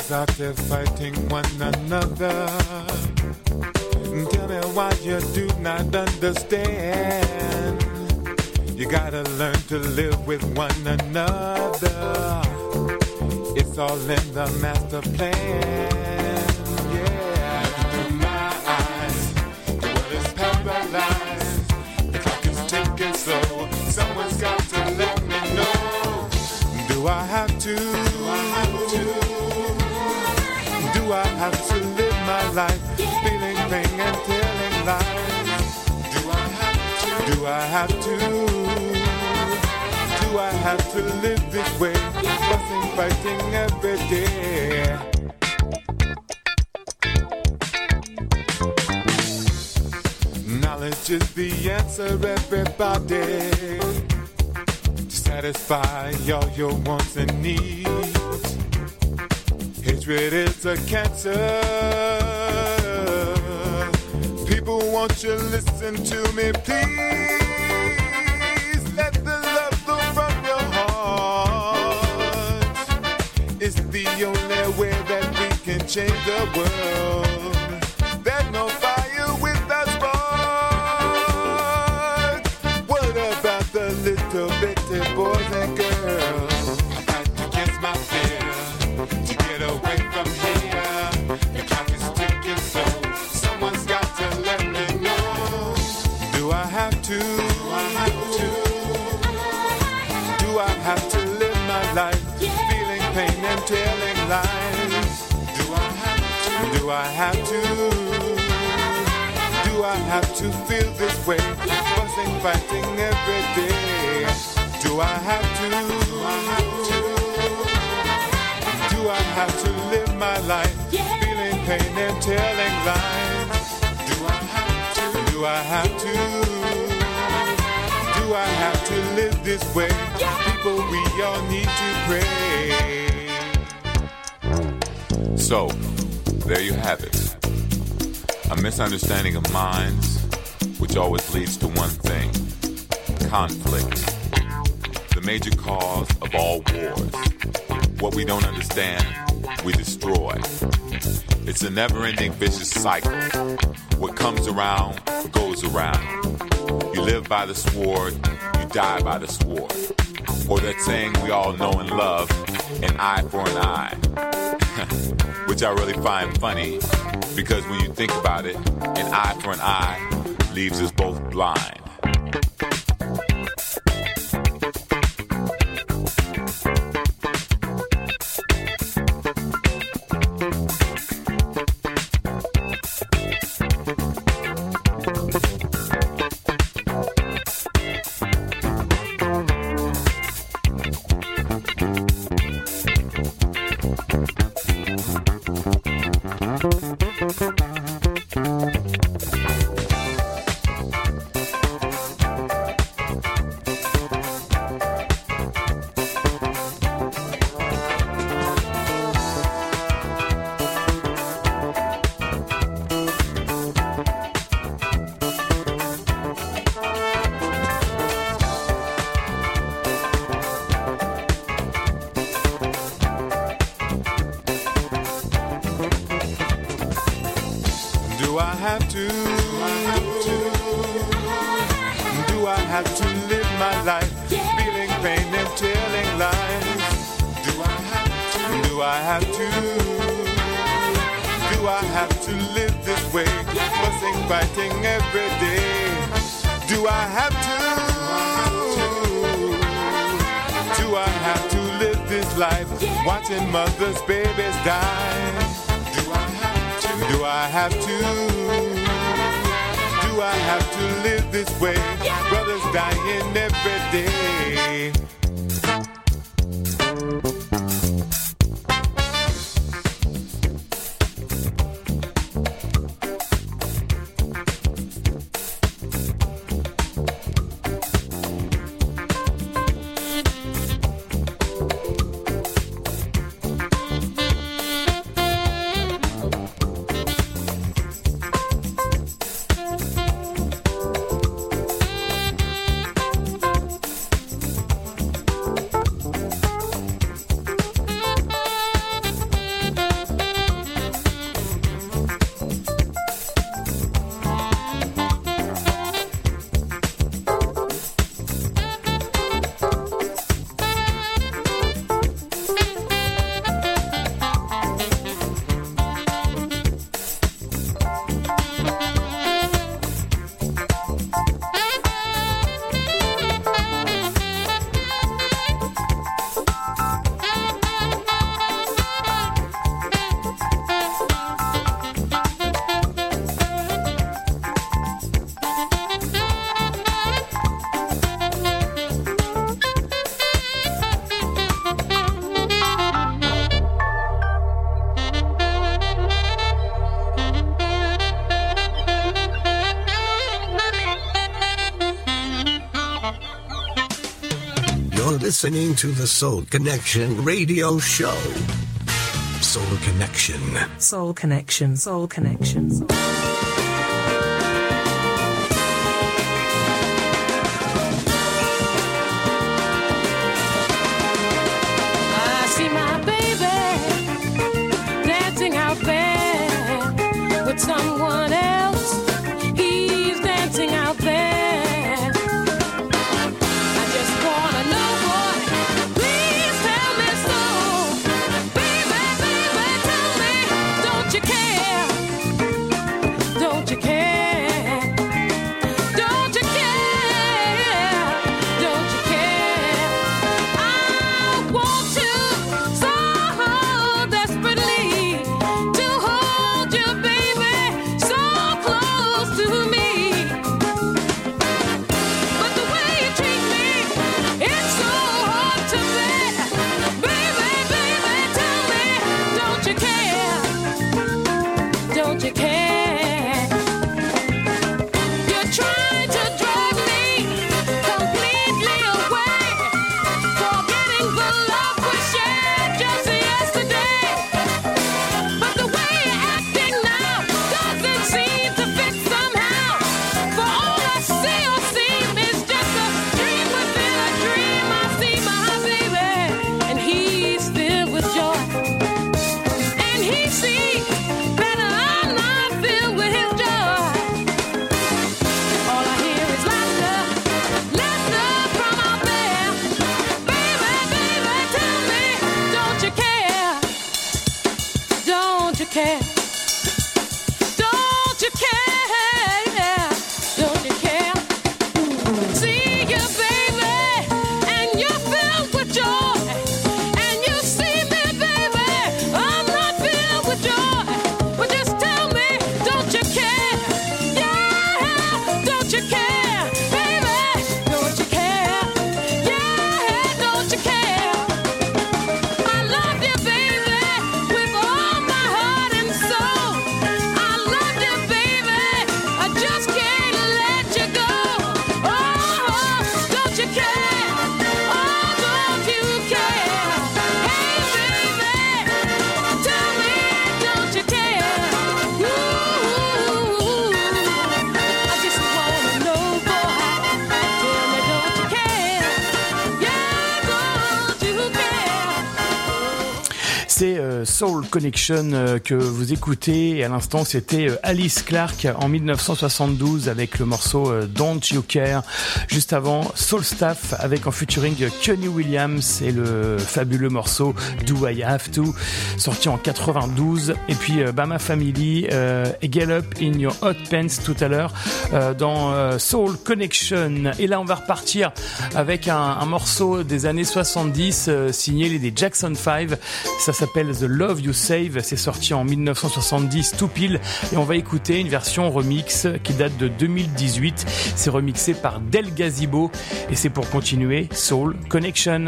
out there fighting one another. Tell me why you do not understand. You gotta learn to live with one another. It's all in the master plan. Yeah, through my eyes, the world is paralyzed. The clock is ticking slow. Someone's got to let me know. Do I have to? Do I have to live my life feeling pain and telling lies? Do I have to? Do I have to? Do I have to live this way? Fussing, fighting every day. Knowledge is the answer, everybody. To satisfy all your wants and needs. Hatred is a cancer. People, won't you listen to me, please? Let the love flow from your heart. It's the only way that we can change the world. There's no fire without spark. What about the little bitty boys and girls? I fight against my fear. Away from here, the clock is ticking slow. Someone's got to let me know. Do I have to? Do I have to? Do I have to live my life feeling pain and telling lies? Do I have to? Do I have to? Do I have to feel this way? Fussing, fighting every day. Do I have to? Do I have to? Do I have to live my life feeling pain and telling lies? Do I have to? Do I have to? Do I have to live this way? People, we all need to pray. So, there you have it. A misunderstanding of minds, which always leads to one thing: conflict. The major cause of all wars. What we don't understand, we destroy. It's a never-ending vicious cycle. What comes around, goes around. You live by the sword, you die by the sword. Or that saying we all know and love, an eye for an eye. Which I really find funny, because when you think about it, an eye for an eye leaves us both blind. Watching mothers, babies die. Do I have to? Do I have to? Do I have to live this way? Brothers dying every day. listening to the Soul Connection radio show. Soul Connection. Soul Connection. Soul Connection. I see my baby dancing out there with someone else. He's dancing out there. Soul Connection que vous écoutez, et à l'instant c'était Alice Clark en 1972 avec le morceau Don't You Care. Juste avant, Soul Staff avec en featuring Kenny Williams et le fabuleux morceau Do I Have To, sorti en 92. Et puis Bama Family et Get Up in Your Hot Pants tout à l'heure dans Soul Connection. Et là on va repartir avec un morceau des années 70 signé des Jackson 5. Ça s'appelle The Love You Save, c'est sorti en 1970 tout pile, et on va écouter une version remix qui date de 2018. C'est remixé par Del Gazebo et c'est pour continuer Soul Connection.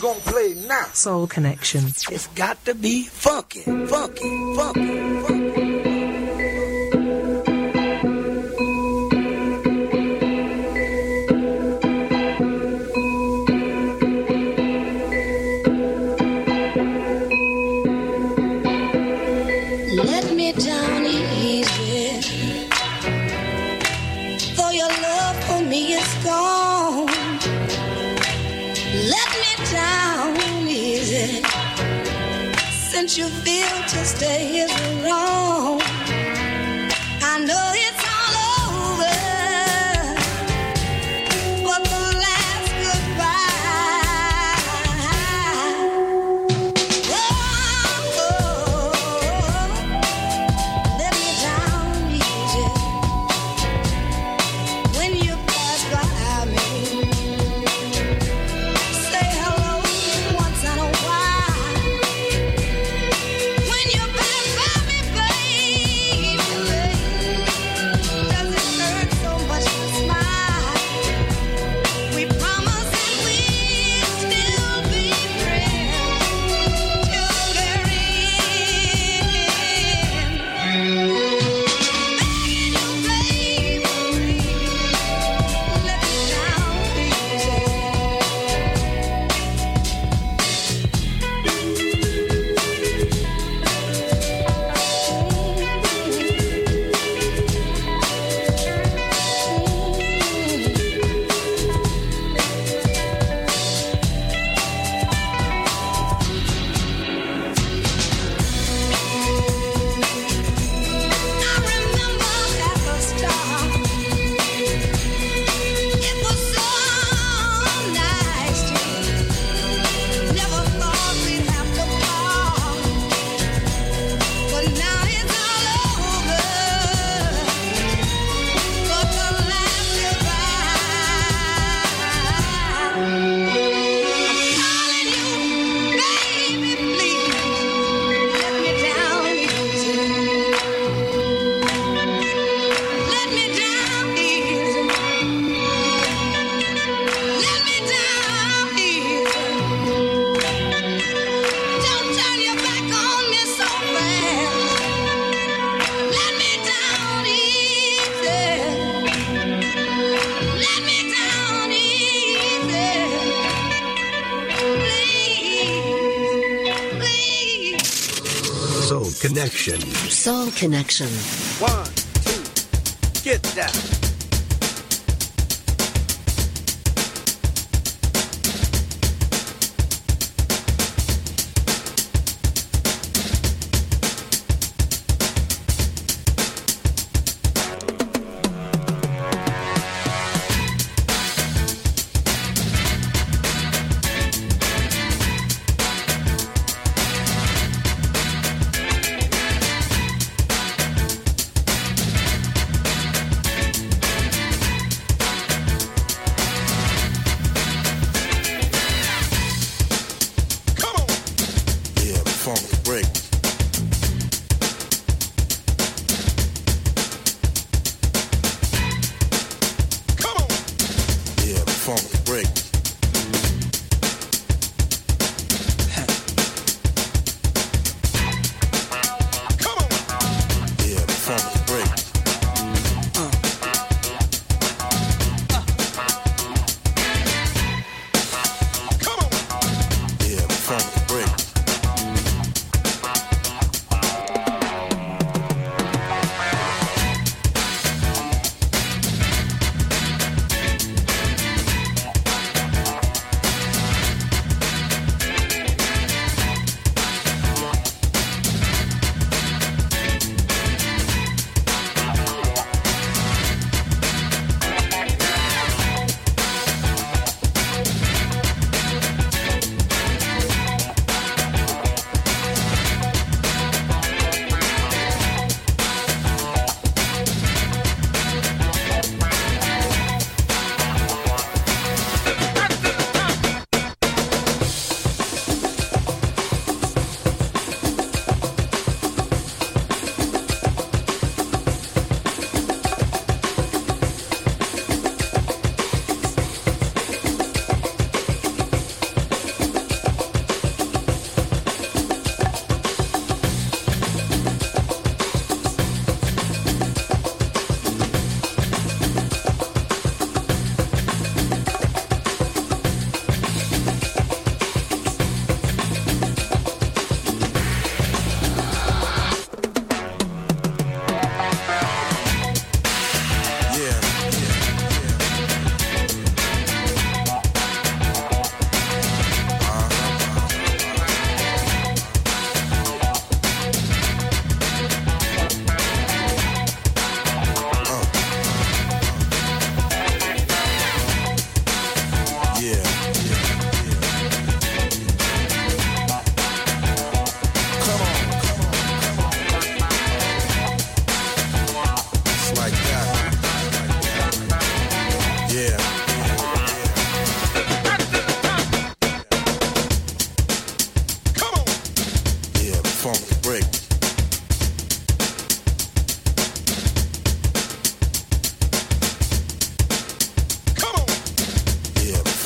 gonna play now? Soul Connection. It's got to be funky, funky, funky, funky. Let me down easy, for your love for me is gone. Let me down easy, since you feel to stay is wrong. I know it's all over, but the last goodbye. Let me down easy when you pass by me. Say hello once in a while. When you pass by me, baby, does it hurt so much to smile? We promised that we'd still be friends till the very end. Begging you, baby, let me down easy. I remember at the start, it was so nice to never thought we'd have to part, but now it's all over, but the last goodbye. Calling you, baby, please let me down easy. Let me down easy. Let me down easy. Don't turn your back on me so fast. Let me down easy. Let me down easy. Please, please. Soul Connection. Soul Connection. 1, 2, get down. Yeah, the funky break. Yeah, the funky break. Yeah, the funky break. Yeah, the funky break.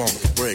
funky break.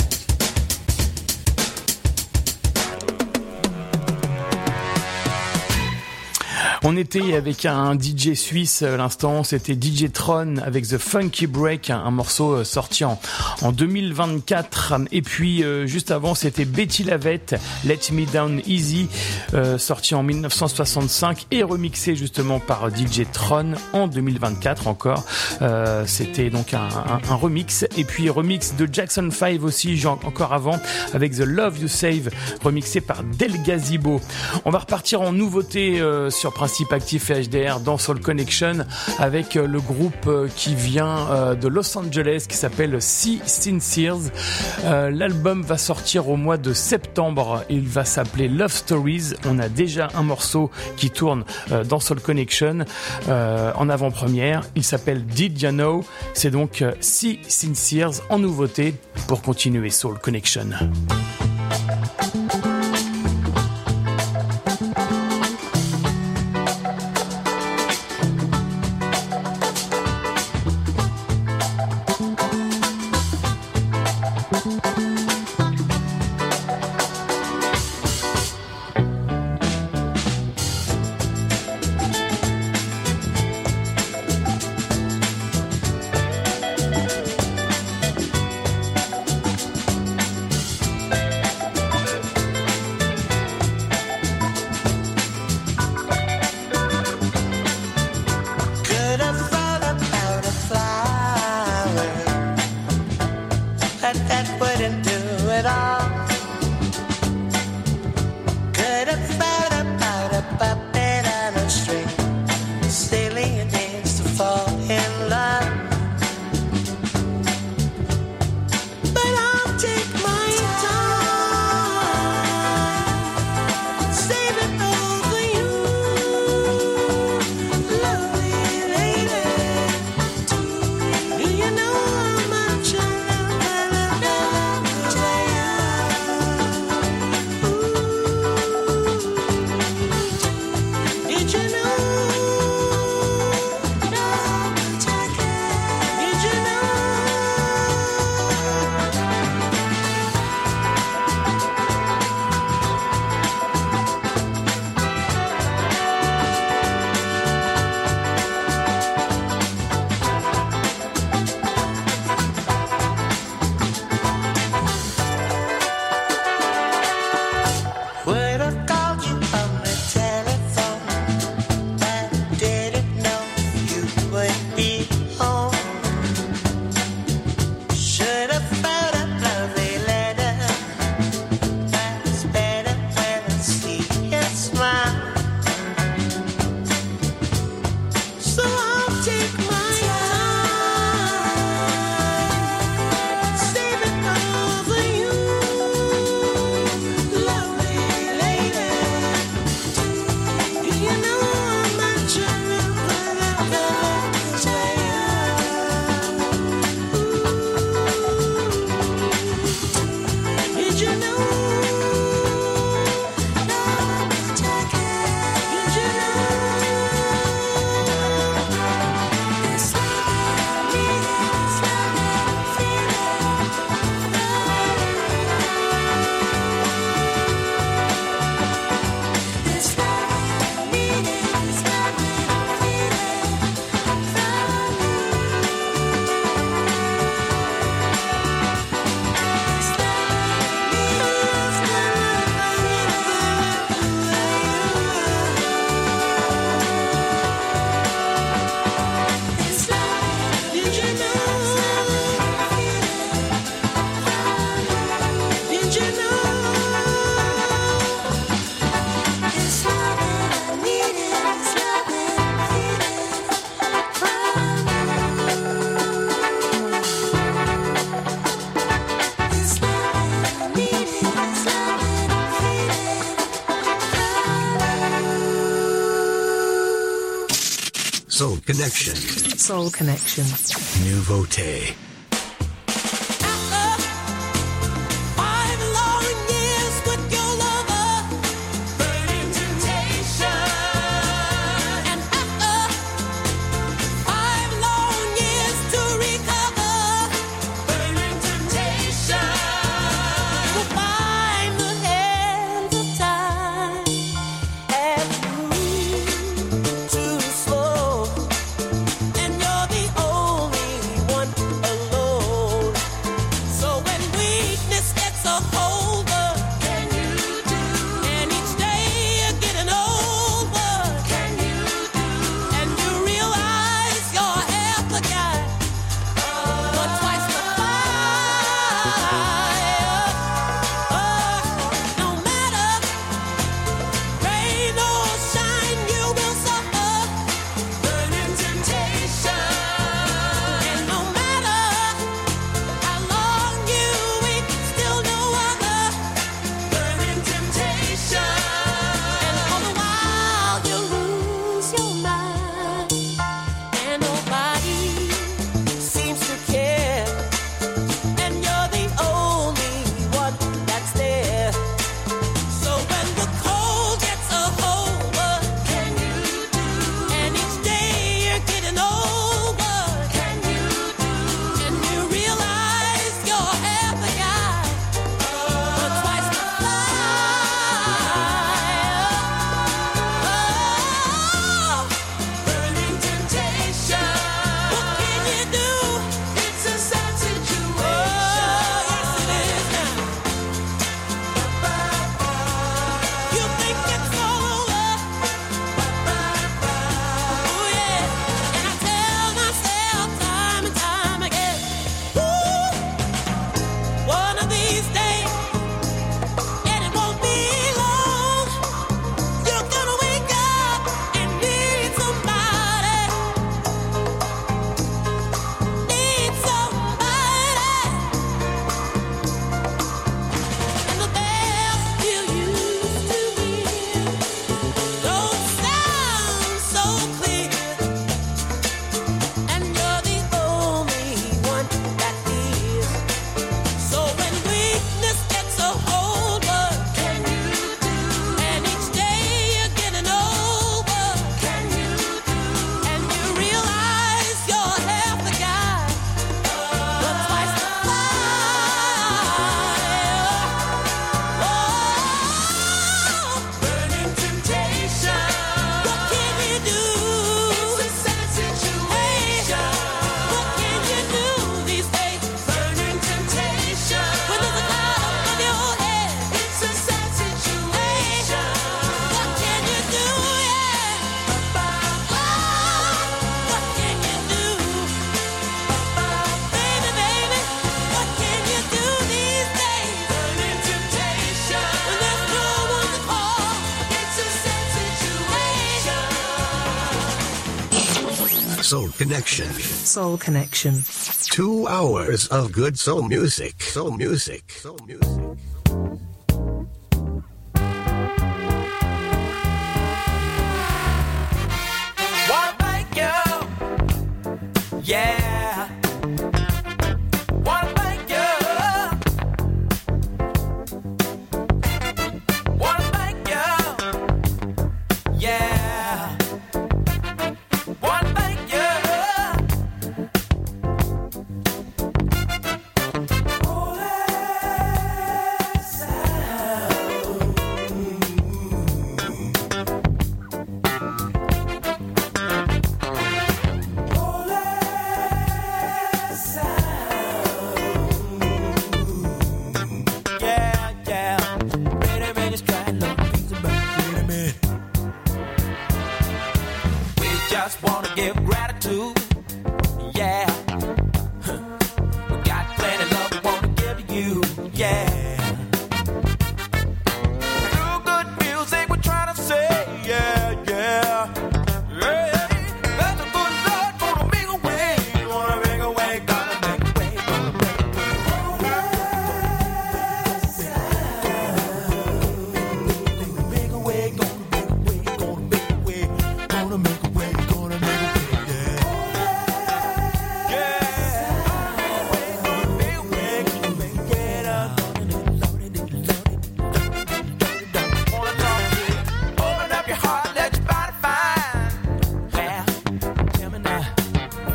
On était avec un DJ suisse à l'instant, c'était DJ Tron avec The Funky Break, un morceau sorti en 2024. Et puis juste avant, c'était Betty Lavette, Let Me Down Easy, sorti en 1965 et remixé justement par DJ Tron en 2024 encore. C'était donc un remix. Et puis remix de Jackson 5 aussi, encore avant, avec The Love You Save, remixé par Del Gazebo. On va repartir en nouveauté sur Principe Actif et HDR dans Soul Connection avec le groupe qui vient de Los Angeles qui s'appelle Si Sincere. L'album va sortir au mois de septembre. Il va s'appeler Love Stories. On a déjà un morceau qui tourne dans Soul Connection en avant-première. Il s'appelle Did You Know? C'est donc Si Sincere en nouveauté pour continuer Soul Connection. Soul Connection. Soul Connection. Nouveauté. Temptation. Soul Connection. Soul Connection. 2 hours of good soul music. Soul music. Soul music. Wanna thank you. Yeah. Wanna thank you. Wanna thank you. Yeah. Wanna thank you. Yeah, yeah. Ready, ready, strike, no things about me. We just wanna give gratitude. Yeah.